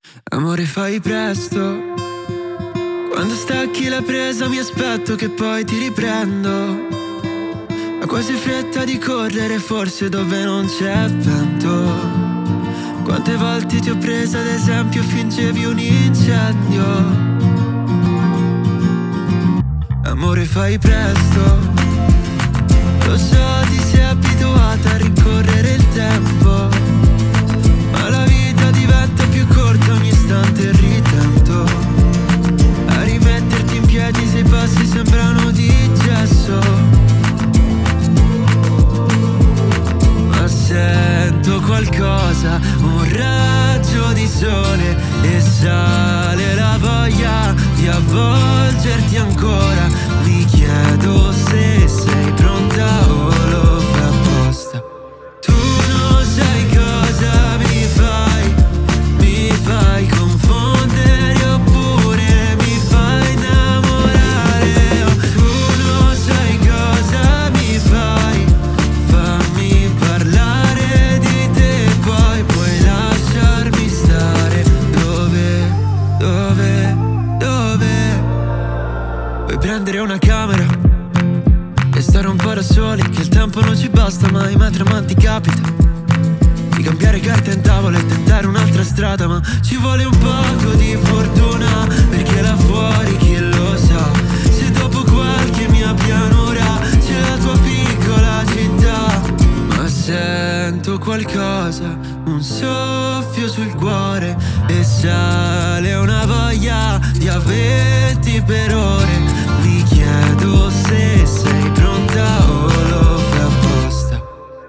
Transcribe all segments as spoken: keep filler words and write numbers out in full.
Amore, fai presto, quando stacchi la presa mi aspetto che poi ti riprendo. Ho quasi fretta di correre, forse dove non c'è vento. Quante volte ti ho presa ad esempio, fingevi un incendio. Amore, fai presto, lo so ti sei abituata a rincorrere il tempo, ma la vita diventa più corta ogni istante il ritento. A rimetterti in piedi se i passi sembrano di gesso. Ma sento qualcosa, un raggio di sole, e sale la voglia di avvolgerti ancora. Mi chiedo se sei pronta o lo fai apposta. Tu non sai cosa mi fai, mi fai confondere oppure mi fai innamorare. Oh, tu non sai cosa mi fai, fammi parlare di te, poi puoi lasciarmi stare. Dove, dove, dove? Vuoi prendere una camera e stare un po' da soli, che il tempo non ci basta mai, ma tra amanti capita di cambiare carta in tavola e tentare un'altra strada. Ma ci vuole un poco di fortuna, perché là fuori chi lo sa, se dopo qualche mia pianura c'è la tua piccola città. Ma sento qualcosa, un soffio sul cuore, e sale una voglia di averti per ore. Mi chiedo se sei pronta o lo fai apposta.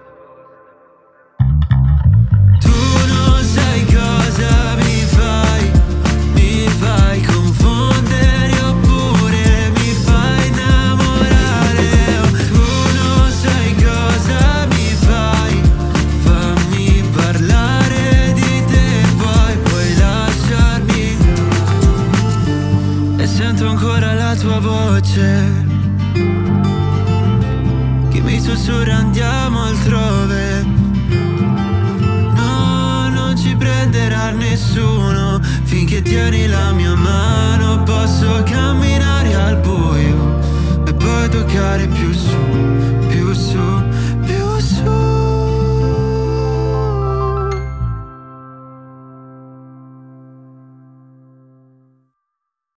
Tu non sai cosa mi fai, mi fai confondere oppure mi fai innamorare. Oh, tu non sai cosa mi fai, fammi parlare di te, poi puoi lasciarmi. E sento ancora la tua voce che mi sussurra andiamo altrove. No, non ci prenderà nessuno finché tieni la mia mano. Posso camminare al buio e poi toccare più su.